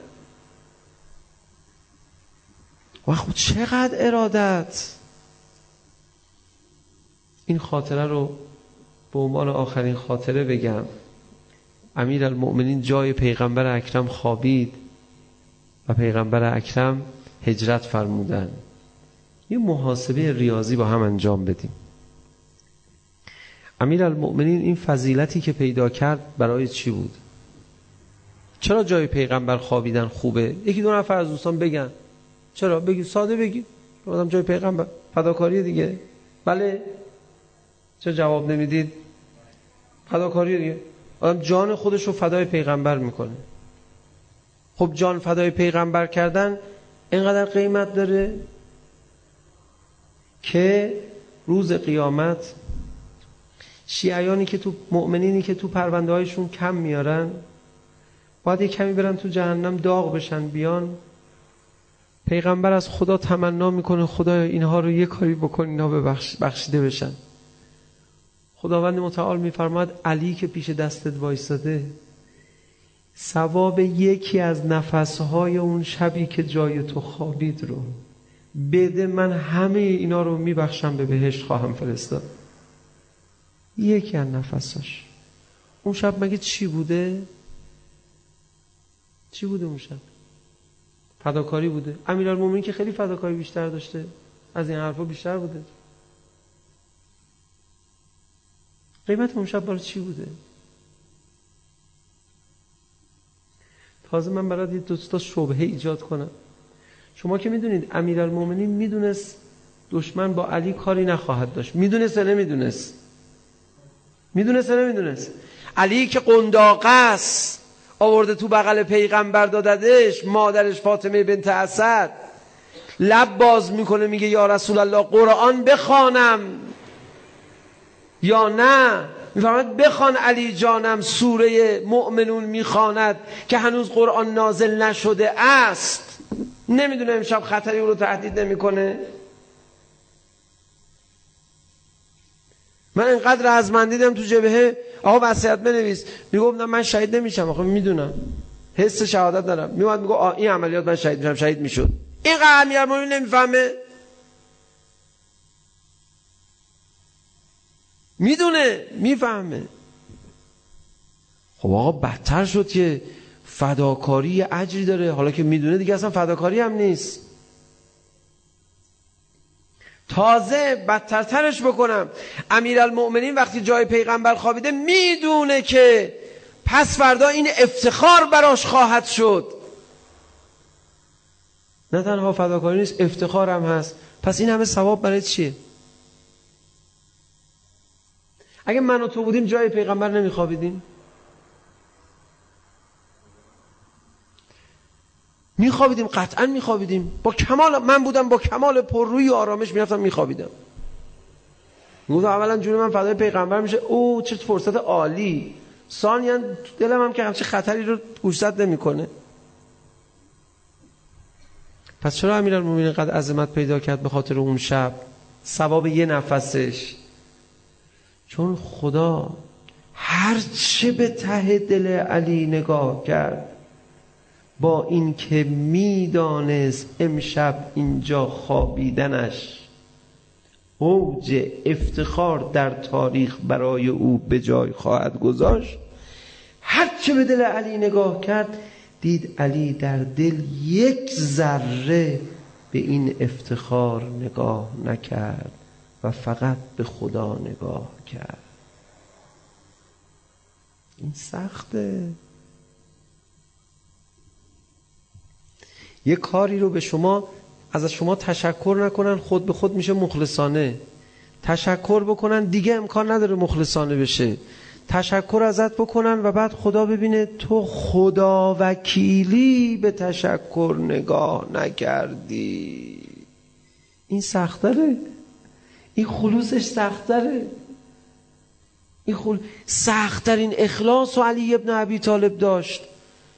و خود چقدر ارادت. این خاطره رو به عنوان آخرین خاطره بگم. امیرالمؤمنین جای پیغمبر اکرم خوابید و پیغمبر اکرم هجرت فرمودن. یه محاسبه ریاضی با هم انجام بدیم. امیرالمؤمنین این فضیلتی که پیدا کرد برای چی بود؟ چرا جای پیغمبر خوابیدن خوبه؟ یکی دو نفر از دوستان بگن. چرا؟ بگید، ساده بگید. آدم جای پیغمبر فداکاری دیگه. بله. چرا جواب نمیدید؟ فداکاری دیگه. آدم جان خودش رو فدای پیغمبر میکنه. خب جان فدای پیغمبر کردن اینقدر قیمت داره که روز قیامت شیعیانی که تو مؤمنینی که تو پرونده هایشون کم میارن باید یک کمی برن تو جهنم داغ بشن بیان. پیغمبر از خدا تمنا میکنه خدایا اینها رو یه کاری بکن اینا ببخش بخشیده بشن. خداوند متعال میفرماد علی که پیش دستت وایساده ثواب یکی از نفسهای اون شبی که جای تو خوابید رو بده، من همه اینا رو میبخشم، به بهشت خواهم فرستاد. یکی از نفساش. اون شب مگه چی بوده؟ چی بوده اون شب؟ فداکاری بوده. امیرالمومنین که خیلی فداکاری بیشتر داشته، از این حرفا بیشتر بوده. قیمت اون شب برای چی بوده؟ تازه من برای دو تا شبهه ایجاد کنم. شما که میدونید امیرالمومنین میدونست دشمن با علی کاری نخواهد داشت. میدونست یا نمیدونست؟ میدونست یا نمیدونست؟ علی که قنداقه است آورده تو بغل پیغمبر داددش، مادرش فاطمه بنت اسد لب باز میکنه میگه یا رسول الله قرآن بخوانم یا نه؟ میفرماید بخوان علی جانم، سوره مؤمنون میخواند که هنوز قرآن نازل نشده است. نمیدونه امشب خطری او رو تهدید نمیکنه؟ من اینقدر رزمندیدم تو جبهه آقا وصیت بنویس، میگم نه من شهید نمیشم. آخه میدونم حس شهادت دارم. میومد میگه این عملیات من شهید میشم، شهید میشد. اینقدر امیرالمومنین نمیفهمه؟ میدونه، میفهمه. خب آقا بدتر شد که فداکاری اجری داره، حالا که میدونه دیگه اصلا فداکاری هم نیست. تازه بدترترش بکنم، امیرالمؤمنین وقتی جای پیغمبر خوابیده میدونه که پس فردا این افتخار براش خواهد شد. نه تنها فداکاری نیست، افتخار هم هست. پس این همه ثواب برای چیه؟ اگه من و تو بودیم جای پیغمبر نمیخوابیدیم؟ میخوابیدیم، قطعا میخوابیدیم. با کمال، من بودم با کمال پررویی و آرامش میرفتم میخوابیدم. میگفتم اولا جون من فدای پیغمبر میشه، او چه فرصت عالی. ثانیاً دلم هم که همچه خطری رو گوشزد نمیکنه. پس چرا امیرالمومنین قد عظمت پیدا کرد؟ به خاطر اون شب، ثواب یه نفسش. چون خدا هرچه به ته دل علی نگاه کرد، با این که میدانست امشب اینجا خوابیدنش اوج افتخار در تاریخ برای او به جای خواهد گذاشت، هرچه به دل علی نگاه کرد دید علی در دل یک ذره به این افتخار نگاه نکرد و فقط به خدا نگاه کرد. این سخته. یه کاری رو به شما از شما تشکر نکنن، خود به خود میشه مخلصانه. تشکر بکنن دیگه امکان نداره مخلصانه بشه. تشکر ازت بکنن و بعد خدا ببینه تو خدا وکیلی به تشکر نگاه نکردی. این سختره. این خلوصش سختره. این خل... سخت‌ترین اخلاص و علی ابن ابی طالب داشت.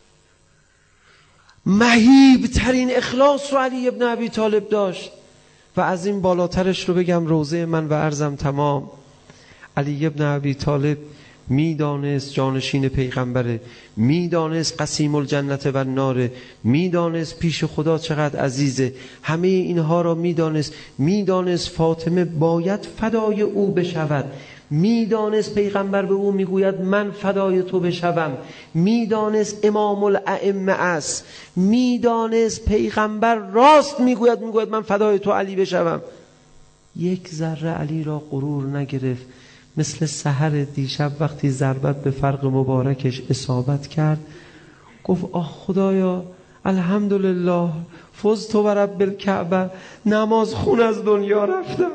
مهیب ترین اخلاص رو علی ابن ابی طالب داشت. و از این بالاترش رو بگم روزه من و عرضم تمام. علی ابن ابی طالب میدانست جانشین پیغمبره، میدانست قسیم الجنت و ناره، میدانست پیش خدا چقدر عزیزه، همه اینها را میدانست. میدانست فاطمه باید فدای او بشود، میدانست پیغمبر به او میگوید من فدای تو بشوم، میدانست امام الائمه است، میدانست پیغمبر راست میگوید میگوید من فدای تو علی بشوم. یک ذره علی را غرور نگرفت. مثل سحر دیشب وقتی ضربت به فرق مبارکش اصابت کرد گفت آه خدایا الحمدلله فزت و رب الکعبه، نماز خون از دنیا رفتم،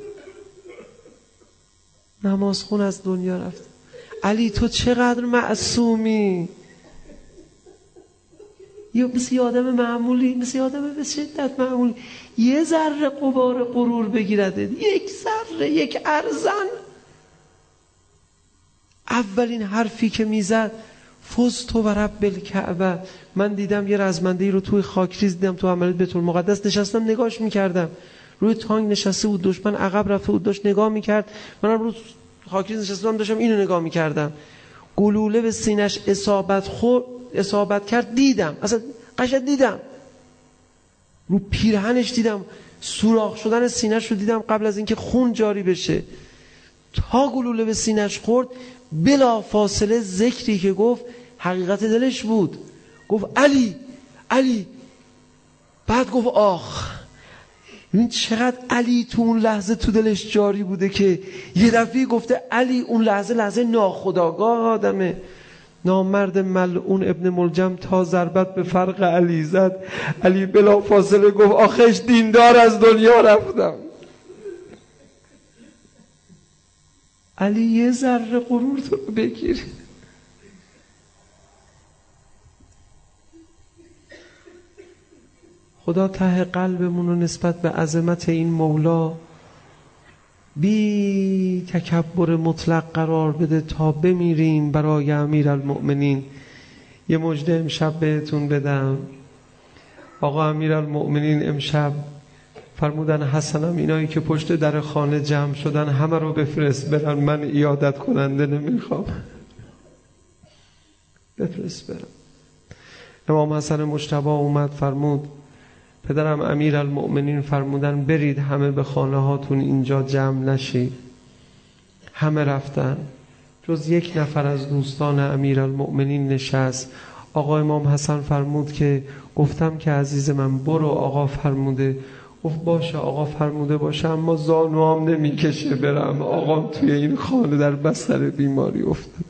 نماز خون از دنیا رفتم. علی تو چقدر معصومی، یا مثل یه آدم معمولی، مثل یه آدم به شدت معمولی یه ذره غبار غرور بگیرده، یک ذره، یک ارزن. اولین حرفی که میزد فزت و رب الکعبه. من دیدم یه رزمنده‌ای رو توی خاکریز دیدم تو عملیات بیت المقدس، نشستم نگاش میکردم، روی تانک نشسته بود، دشمن عقب رفته بود داشت نگاه میکرد، منم رو خاکریز نشستم داشتم اینو نگاه میکردم. گلوله به سینش اصابت خورد، اصابت کرد، دیدم اصلا قشنگ دیدم رو پیرهنش، دیدم سوراخ شدن سینه‌ش رو دیدم قبل از اینکه خون جاری بشه. تا گلوله به سینه‌اش خورد بلا فاصله ذکری که گفت حقیقت دلش بود، گفت علی علی. بعد گفت آخ. این چقدر علی تو اون لحظه تو دلش جاری بوده که یه دفعه گفته علی. اون لحظه لحظه ناخودآگاه آدمه. نامرد ملعون ابن ملجم تا ضربت به فرق علی زد، علی بلا فاصله گفت آخش دیندار از دنیا رفتم. علی یه ذره غرور تو رو بگیر. خدا ته قلبمون رو نسبت به عظمت این مولا بی تکبر مطلق قرار بده تا بمیریم برای امیرالمؤمنین. یه مژده امشب بهتون بدم. آقا امیرالمؤمنین امشب فرمودن حسنم اینایی که پشت در خانه جمع شدن همه رو بفرست برن، من عیادت کننده نمیخوام، بفرست برن. امام حسن مجتبی اومد فرمود پدرم امیرالمؤمنین فرمودن برید همه به خانه هاتون اینجا جمع نشید. همه رفتن جز یک نفر از دوستان امیرالمؤمنین نشست. آقا امام حسن فرمود که گفتم که عزیز من برو. آقا فرموده. گفت باشه آقا فرموده باشه، اما زانوام نمیکشه برم، آقام توی این خانه در بستر بیماری افتاد.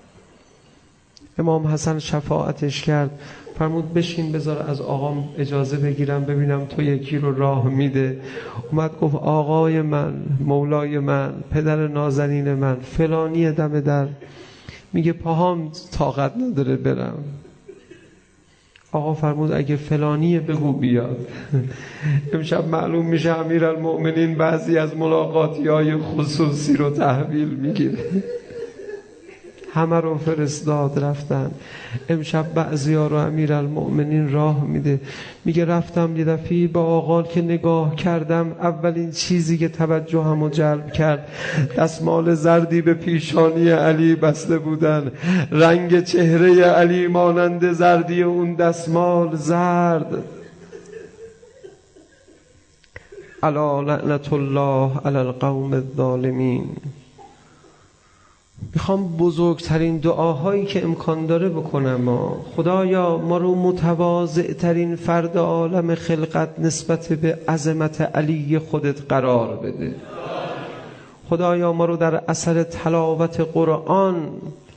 امام حسن شفاعتش کرد، فرمود بشین بذار از آقام اجازه بگیرم ببینم تو یکی رو راه میده. اومد گفت آقای من، مولای من، پدر نازنین من، فلانی دم در، میگه پاهام طاقت نداره برم. آقا فرمود اگه فلانیه بگو بیاد. امشب معلوم میشه امیرالمؤمنین بعضی از ملاقاتی های خصوصی رو تحویل میگیره. همه رو فرستاد رفتن. امشب بعضی ها رو امیرالمؤمنین راه میده، میگه رفتم یه دفعه با آقا که نگاه کردم، اولین چیزی که توجهمو جلب کرد دستمال زردی به پیشانی علی بسته بودن. رنگ چهره علی مانند زردی اون دستمال زرد. الا لعنت الله علی القوم الظالمین. میخوام بزرگترین دعاهایی که امکان داره بکنم. ما خدایا ما رو متواضع ترین فرد عالم خلقت نسبت به عظمت علی خودت قرار بده. خدایا ما رو در اثر تلاوت قرآن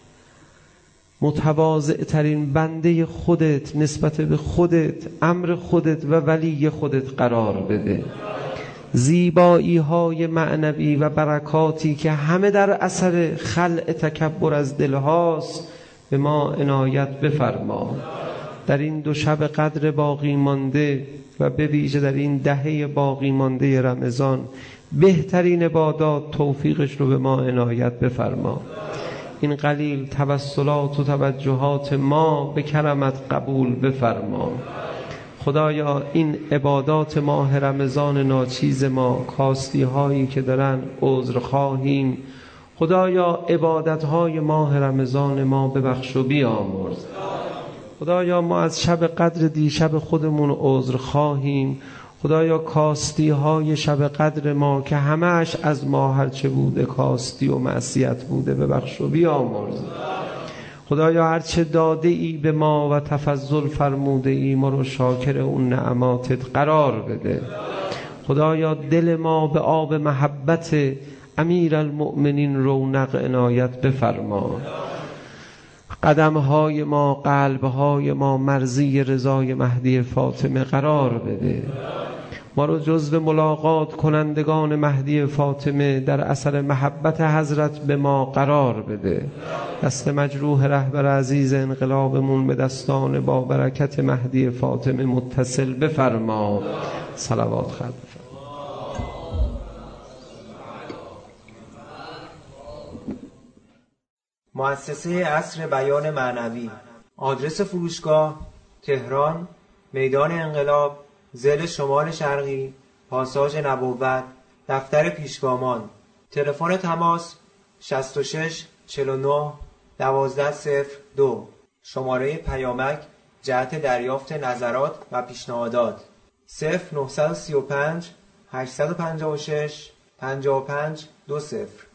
متواضع ترین بنده خودت نسبت به خودت، امر خودت و ولی خودت قرار بده. زیبایی های معنوی و برکاتی که همه در اثر خلع تکبر از دل هاست به ما عنایت بفرما. در این دو شب قدر باقی مانده و به ویژه در این دهه باقی مانده رمضان بهترین عبادات توفیقش رو به ما عنایت بفرما. این قلیل توسلات و توجهات ما به کرمت قبول بفرما. خدایا این عبادات ماه رمضان ناچیز ما، کاستی هایی که دارن عذر خواهیم، خدایا عبادت های ماه رمضان ما ببخش و بیامرز. خدایا ما از شب قدر دیشب خودمون عذر خواهیم. خدایا کاستی های شب قدر ما که همهش از ما هرچه بوده کاستی و معصیت بوده ببخش و بیامرز. خدایا هرچه داده ای به ما و تفضل فرموده ای ما رو شاکر اون نعماتت قرار بده. خدایا دل ما به آب محبت امیر المؤمنین رونق عنایت بفرما. قدمهای ما، قلبهای ما مرضی رضای مهدی فاطمه قرار بده. ما رو جزو ملاقات کنندگان مهدی فاطمه در اثر محبت حضرت به ما قرار بده. دست مجروح رهبر عزیز انقلابمون به دستان با برکت مهدی فاطمه متصل بفرما. صلوات خلق بفرما. مؤسسه عصر بیان معنوی. آدرس فروشگاه: تهران، میدان انقلاب، ضلع شمال شرقی، پاساژ نبوت، دفتر پیشگامان. تلفن تماس: شصت و شش چهل و نه دوازده صفر دو. شماره پیامک جهت دریافت نظرات و پیشنهادات: صفر نه سه پنج هشت پنج شش پنج پنج دو صفر.